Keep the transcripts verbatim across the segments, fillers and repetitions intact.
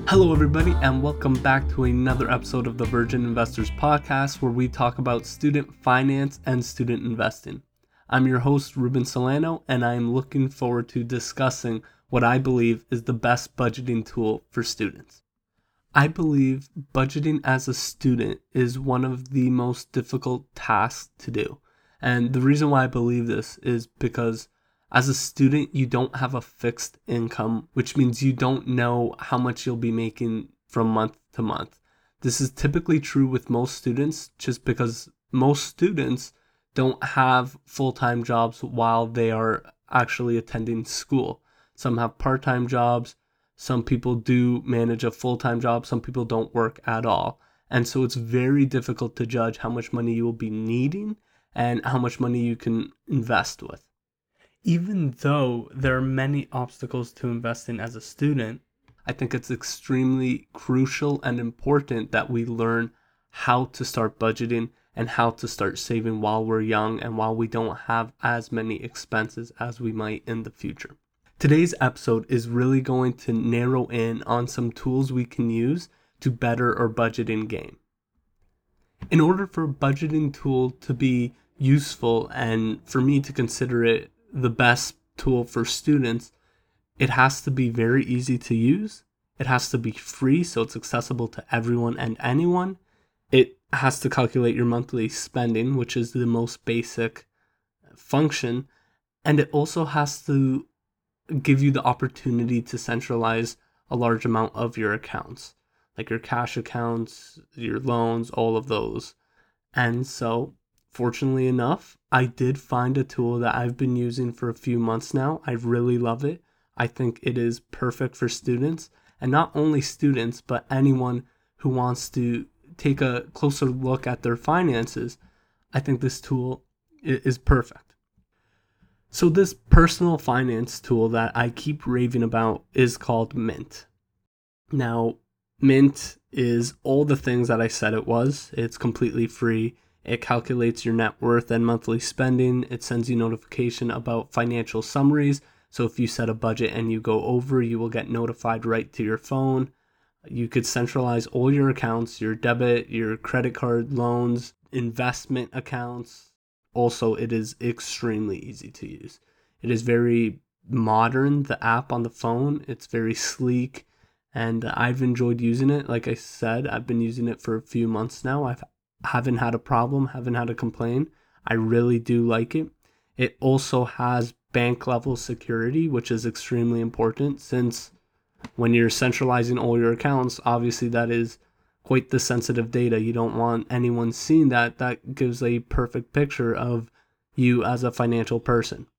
Hello, everybody, and welcome back to another episode of the Virgin Investors Podcast, where we talk about student finance and student investing. I'm your host, Ruben Solano, and I am looking forward to discussing what I believe is the best budgeting tool for students. I believe budgeting as a student is one of the most difficult tasks to do. And the reason why I believe this is because as a student, you don't have a fixed income, which means you don't know how much you'll be making from month to month. This is typically true with most students just because most students don't have full-time jobs while they are actually attending school. Some have part-time jobs. Some people do manage a full-time job. Some people don't work at all. And so it's very difficult to judge how much money you will be needing and how much money you can invest with. Even though there are many obstacles to investing as a student, I think it's extremely crucial and important that we learn how to start budgeting and how to start saving while we're young and while we don't have as many expenses as we might in the future. Today's episode is really going to narrow in on some tools we can use to better our budgeting game. In order for a budgeting tool to be useful and for me to consider it the best tool for students, it has to be very easy to use. It has to be free, so it's accessible to everyone and anyone. It has to calculate your monthly spending, which is the most basic function. And it also has to give you the opportunity to centralize a large amount of your accounts, like your cash accounts, your loans, all of those. And so fortunately enough, I did find a tool that I've been using for a few months now. I really love it. I think it is perfect for students, and not only students, but anyone who wants to take a closer look at their finances. I think this tool is perfect. So this personal finance tool that I keep raving about is called Mint. Now, Mint is all the things that I said it was. It's completely free. It calculates your net worth and monthly spending. It sends you notification about financial summaries. So if you set a budget and you go over, you will get notified right to your phone. You could centralize all your accounts, your debit, your credit card, loans, investment accounts. Also, it is extremely easy to use. It is very modern, the app on the phone. It's very sleek, and I've enjoyed using it. Like I said, I've been using it for a few months now. I've haven't had a problem, haven't had a complaint. I really do like it. It also has bank level security, which is extremely important since when you're centralizing all your accounts, obviously that is quite the sensitive data. You don't want anyone seeing that. That gives a perfect picture of you as a financial person.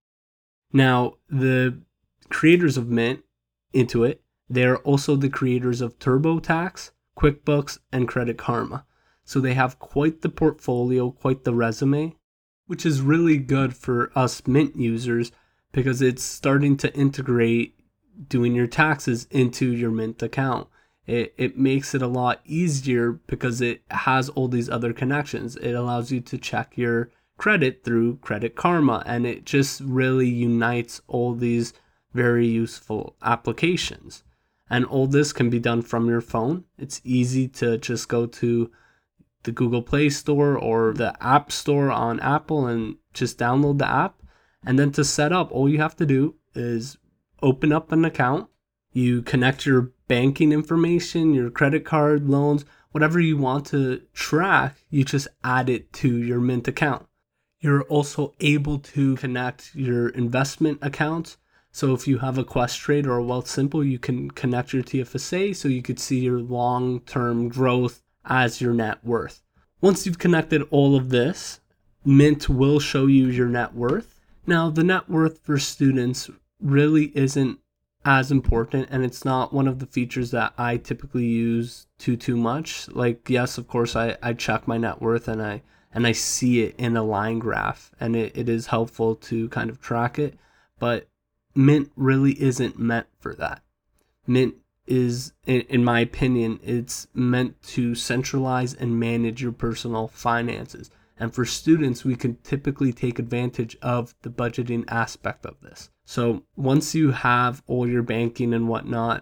Now, the creators of Mint, Intuit, they're also the creators of TurboTax, QuickBooks, and Credit Karma. So they have quite the portfolio, quite the resume, which is really good for us Mint users because it's starting to integrate doing your taxes into your Mint account. It, it makes it a lot easier because it has all these other connections. It allows you to check your credit through Credit Karma, and it just really unites all these very useful applications. And all this can be done from your phone. It's easy to just go to the Google Play Store or the App Store on Apple and just download the app. And then to set up, all you have to do is open up an account. You connect your banking information, your credit card, loans, whatever you want to track, you just add it to your Mint account. You're also able to connect your investment accounts. So if you have a Questrade or a Wealthsimple, you can connect your T F S A so you could see your long-term growth as your net worth. Once you've connected all of this, Mint will show you your net worth. Now, the net worth for students really isn't as important, and it's not one of the features that I typically use too too much. Like, yes, of course, I, I check my net worth and I and I see it in a line graph, and it, it is helpful to kind of track it, but Mint really isn't meant for that. Mint is, in, in my opinion, it's meant to centralize and manage your personal finances. And for students, we can typically take advantage of the budgeting aspect of this. So once you have all your banking and whatnot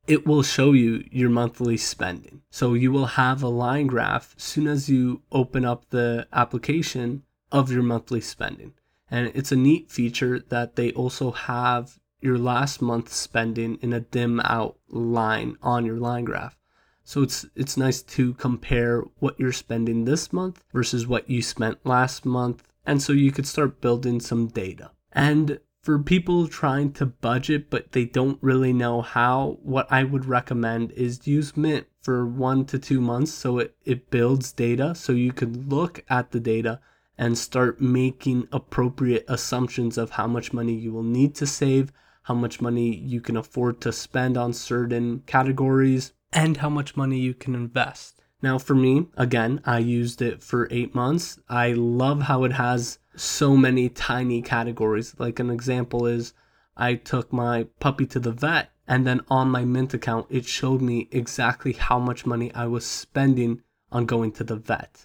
it will show you your monthly spending. So you will have a line graph as soon as you open up the application of your monthly spending. And it's a neat feature that they also have your last month's spending in a dim out line on your line graph. So it's it's nice to compare what you're spending this month versus what you spent last month. And so you could start building some data. And for people trying to budget but they don't really know how, what I would recommend is use Mint for one to two months so it, it builds data so you could look at the data and start making appropriate assumptions of how much money you will need to save, how much money you can afford to spend on certain categories, and how much money you can invest. Now for me, again, I used it for eight months. I love how it has so many tiny categories. Like an example is I took my puppy to the vet, and then on my Mint account, it showed me exactly how much money I was spending on going to the vet.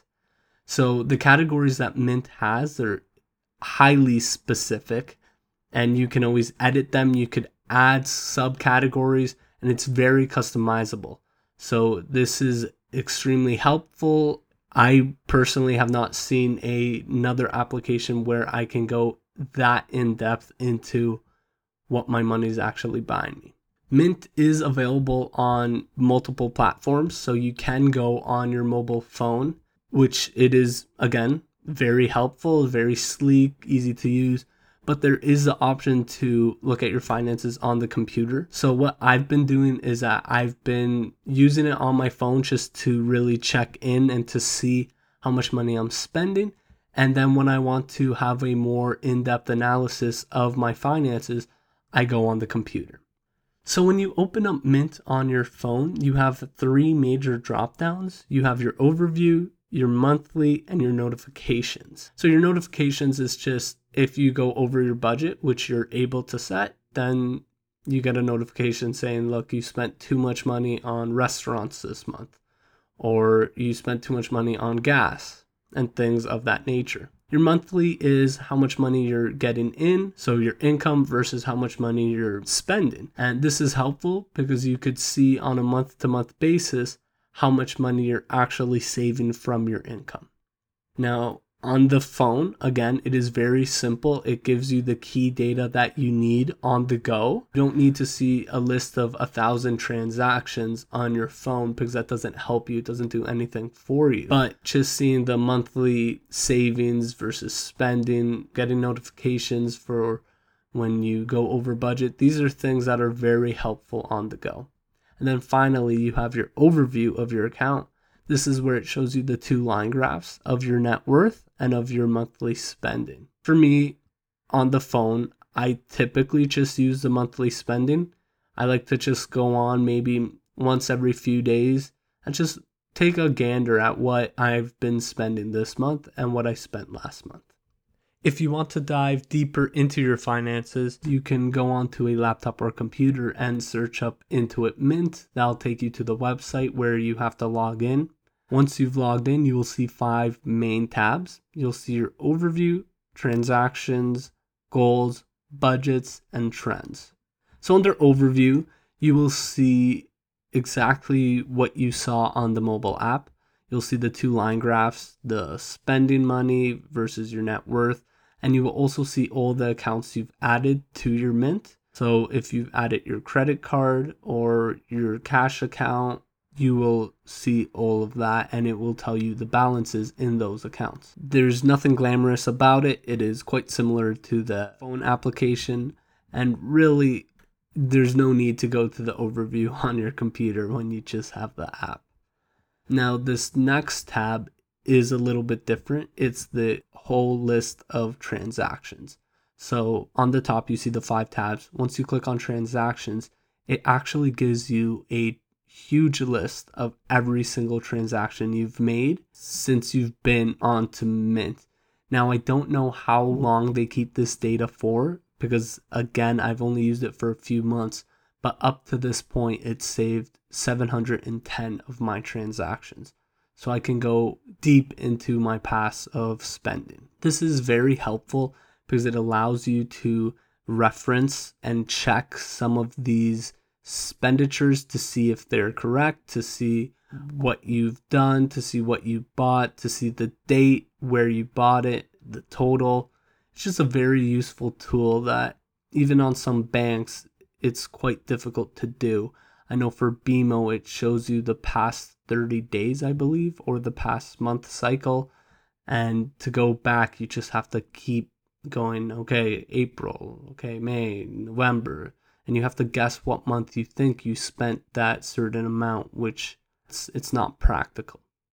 So the categories that Mint has, they're highly specific, and you can always edit them. You could add subcategories, and it's very customizable. So this is extremely helpful. I personally have not seen a, another application where I can go that in depth into what my money is actually buying me. Mint is available on multiple platforms, so you can go on your mobile phone, which it is, again, very helpful, very sleek, easy to use. But there is the option to look at your finances on the computer. So what I've been doing is that I've been using it on my phone just to really check in and to see how much money I'm spending. And then when I want to have a more in-depth analysis of my finances, I go on the computer. So when you open up Mint on your phone, you have three major drop downs. You have your overview, your monthly, and your notifications. So your notifications is just if you go over your budget, which you're able to set, then you get a notification saying, look, you spent too much money on restaurants this month, or you spent too much money on gas and things of that nature. Your monthly is how much money you're getting in, so your income versus how much money you're spending. And this is helpful because you could see on a month-to-month basis how much money you're actually saving from your income. Now, on the phone, again, it is very simple. It gives you the key data that you need on the go. You don't need to see a list of a thousand transactions on your phone because that doesn't help you. It doesn't do anything for you. But just seeing the monthly savings versus spending, getting notifications for when you go over budget, these are things that are very helpful on the go. And then finally, you have your overview of your account. This is where it shows you the two line graphs of your net worth and of your monthly spending. For me, on the phone, I typically just use the monthly spending. I like to just go on maybe once every few days and just take a gander at what I've been spending this month and what I spent last month. If you want to dive deeper into your finances, you can go onto a laptop or computer and search up Intuit Mint. That'll take you to the website where you have to log in. Once you've logged in, you will see five main tabs. You'll see your overview, transactions, goals, budgets, and trends. So under overview, you will see exactly what you saw on the mobile app. You'll see the two line graphs, the spending money versus your net worth. And you will also see all the accounts you've added to your Mint. So if you've added your credit card or your cash account, you will see all of that and it will tell you the balances in those accounts. There's nothing glamorous about it. It is quite similar to the phone application. And really, there's no need to go to the overview on your computer when you just have the app. Now, this next tab is a little bit different. It's the whole list of transactions. So on the top, you see the five tabs. Once you click on transactions, it actually gives you a huge list of every single transaction you've made since you've been onto Mint. Now, I don't know how long they keep this data for because, again, I've only used it for a few months, but up to this point, it's saved seven hundred ten of my transactions. So I can go deep into my past of spending. This is very helpful because it allows you to reference and check some of these expenditures to see if they're correct, to see what you've done, to see what you bought, to see the date, where you bought it, the total. It's just a very useful tool that even on some banks, it's quite difficult to do. I know for B M O, it shows you the past thirty days, I believe, or the past month cycle. And to go back, you just have to keep going, okay, April, okay, May, November. And you have to guess what month you think you spent that certain amount, which it's, it's not practical.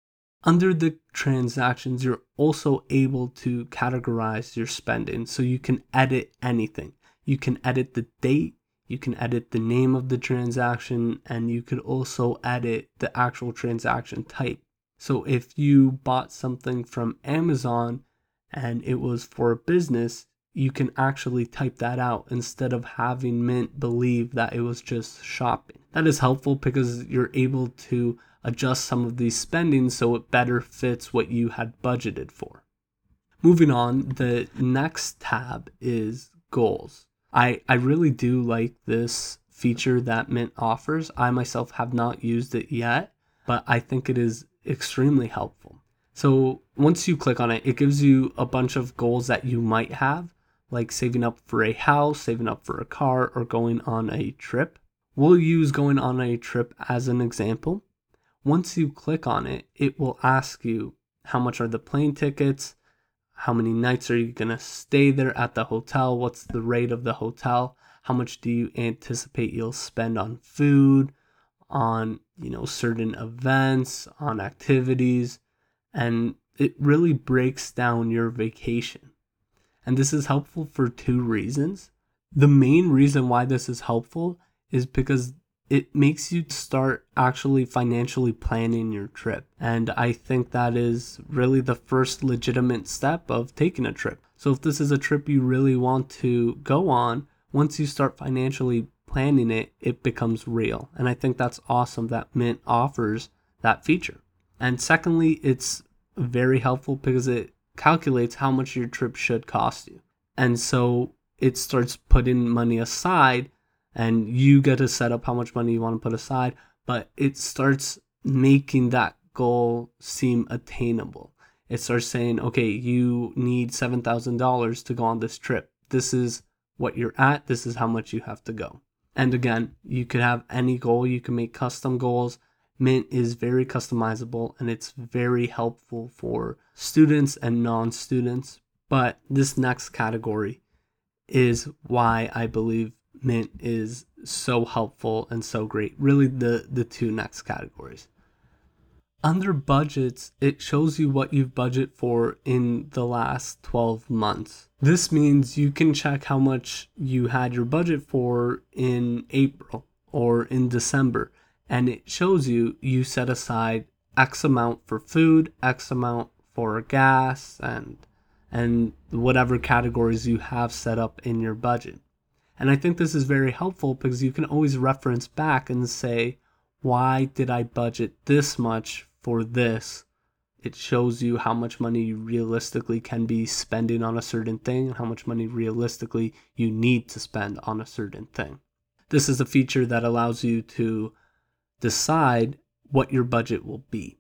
Under the transactions, you're also able to categorize your spending, so you can edit anything. You can edit the date, you can edit the name of the transaction, and you could also edit the actual transaction type. So if you bought something from Amazon and it was for a business, you can actually type that out instead of having Mint believe that it was just shopping. That is helpful because you're able to adjust some of these spendings so it better fits what you had budgeted for. Moving on, the next tab is goals. I, I really do like this feature that Mint offers. I myself have not used it yet, but I think it is extremely helpful. So once you click on it, it gives you a bunch of goals that you might have, like saving up for a house, saving up for a car, or going on a trip. We'll use going on a trip as an example. Once you click on it, it will ask you how much are the plane tickets, how many nights are you going to stay there at the hotel, what's the rate of the hotel, how much do you anticipate you'll spend on food, on, you know, certain events, on activities, and it really breaks down your vacation. And this is helpful for two reasons. The main reason why this is helpful is because it makes you start actually financially planning your trip. And I think that is really the first legitimate step of taking a trip. So if this is a trip you really want to go on, once you start financially planning it, it becomes real. And I think that's awesome that Mint offers that feature. And secondly, it's very helpful because it calculates how much your trip should cost you. And so it starts putting money aside, and you get to set up how much money you want to put aside, but it starts making that goal seem attainable. It starts saying, okay, you need seven thousand dollars to go on this trip. This is what you're at. This is how much you have to go. And again, you could have any goal. You can make custom goals. Mint is very customizable, and it's very helpful for students and non-students. But this next category is why I believe Mint is so helpful and so great. Really, the, the two next categories. Under budgets, it shows you what you've budgeted for in the last twelve months. This means you can check how much you had your budget for in April or in December. And it shows you you set aside X amount for food, X amount for gas, and and whatever categories you have set up in your budget. And I think this is very helpful because you can always reference back and say, why did I budget this much for this? It shows you how much money you realistically can be spending on a certain thing and how much money realistically you need to spend on a certain thing. This is a feature that allows you to decide what your budget will be.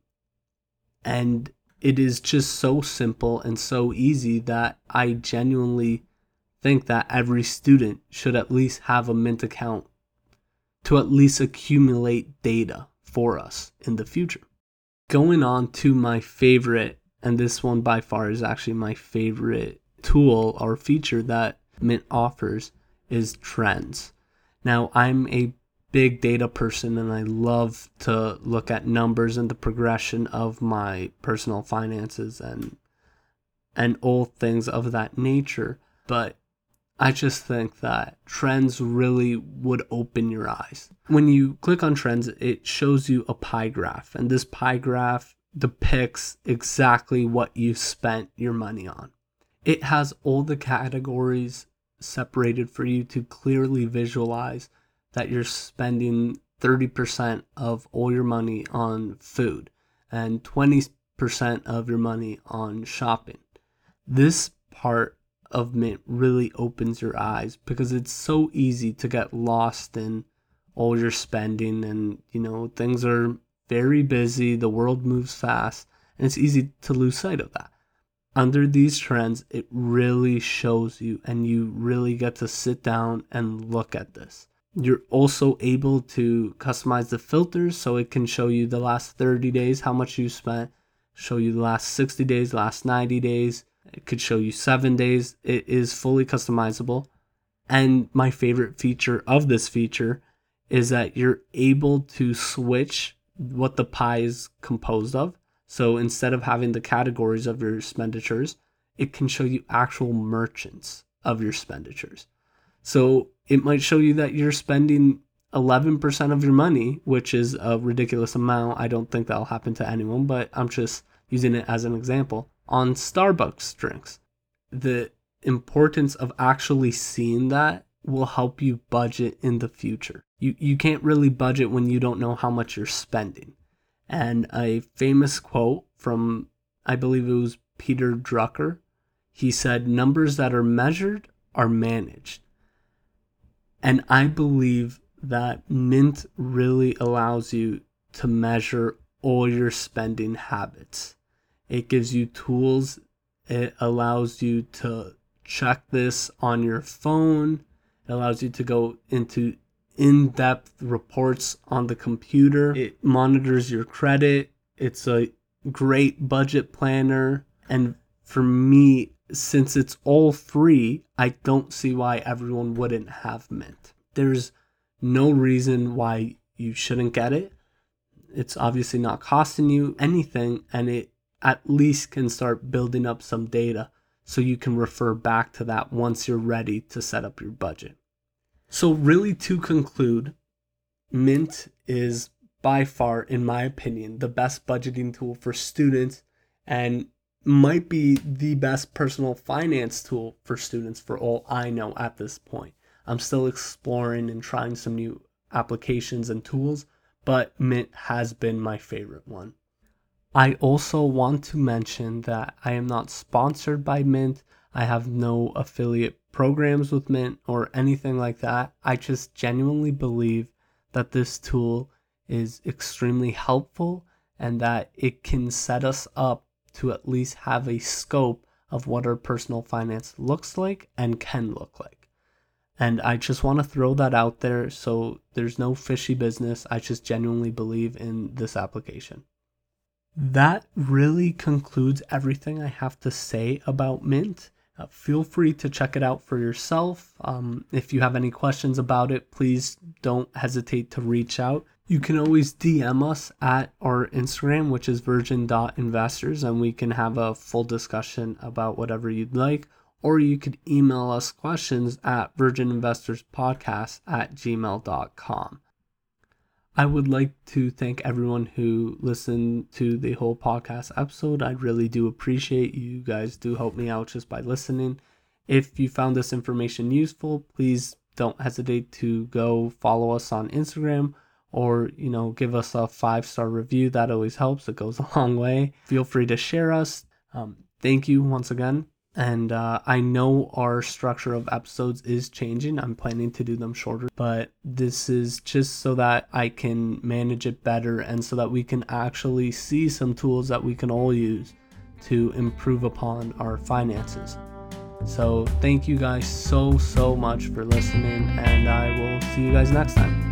And it is just so simple and so easy that I genuinely think that every student should at least have a Mint account to at least accumulate data for us in the future. Going on to my favorite, and this one by far is actually my favorite tool or feature that Mint offers, is trends. Now, I'm a big data person and I love to look at numbers and the progression of my personal finances and and all things of that nature. But I just think that trends really would open your eyes. When you click on trends, it shows you a pie graph, and this pie graph depicts exactly what you spent your money on. It has all the categories separated for you to clearly visualize that you're spending thirty percent of all your money on food and twenty percent of your money on shopping. This part of Mint really opens your eyes because it's so easy to get lost in, all your spending, and you know things are very busy, the world moves fast, and it's easy to lose sight of that. Under these trends, it really shows you, and you really get to sit down and look at this. You're also able to customize the filters, so it can show you the last thirty days, how much you spent, show you the last sixty days, last ninety days. It could show you seven days. It is fully customizable. And my favorite feature of this feature is that you're able to switch what the pie is composed of. So instead of having the categories of your expenditures, it can show you actual merchants of your expenditures. So it might show you that you're spending eleven percent of your money, which is a ridiculous amount. I don't think that'll happen to anyone, but I'm just using it as an example, on Starbucks drinks. The importance of actually seeing that will help you budget in the future. You you can't really budget when you don't know how much you're spending. And a famous quote from, I believe it was Peter Drucker, he said, "Numbers that are measured are managed." And I believe that Mint really allows you to measure all your spending habits. It gives you tools. It allows you to check this on your phone. It allows you to go into in-depth reports on the computer. It monitors your credit. It's a great budget planner. And for me, since it's all free, I don't see why everyone wouldn't have Mint. There's no reason why you shouldn't get it. It's obviously not costing you anything, and it at least can start building up some data so you can refer back to that once you're ready to set up your budget. So really, to conclude, Mint is by far, in my opinion, the best budgeting tool for students, and might be the best personal finance tool for students for all I know at this point. I'm still exploring and trying some new applications and tools, but Mint has been my favorite one. I also want to mention that I am not sponsored by Mint. I have no affiliate programs with Mint or anything like that. I just genuinely believe that this tool is extremely helpful and that it can set us up to at least have a scope of what our personal finance looks like and can look like. And I just want to throw that out there so there's no fishy business. I just genuinely believe in this application. That really concludes everything I have to say about Mint. Uh, feel free to check it out for yourself. Um, if you have any questions about it, please don't hesitate to reach out. You can always D M us at our Instagram, which is virgin dot investors, and we can have a full discussion about whatever you'd like. Or you could email us questions at virgin investors podcast at gmail dot com. I would like to thank everyone who listened to the whole podcast episode. I really do appreciate you guys do help me out just by listening. If you found this information useful, please don't hesitate to go follow us on Instagram, or, you know, give us a five-star review. That always helps. It goes a long way. Feel free to share us. Um, thank you once again. And uh, I know our structure of episodes is changing. I'm planning to do them shorter, but this is just so that I can manage it better and so that we can actually see some tools that we can all use to improve upon our finances. So thank you guys so, so much for listening, and I will see you guys next time.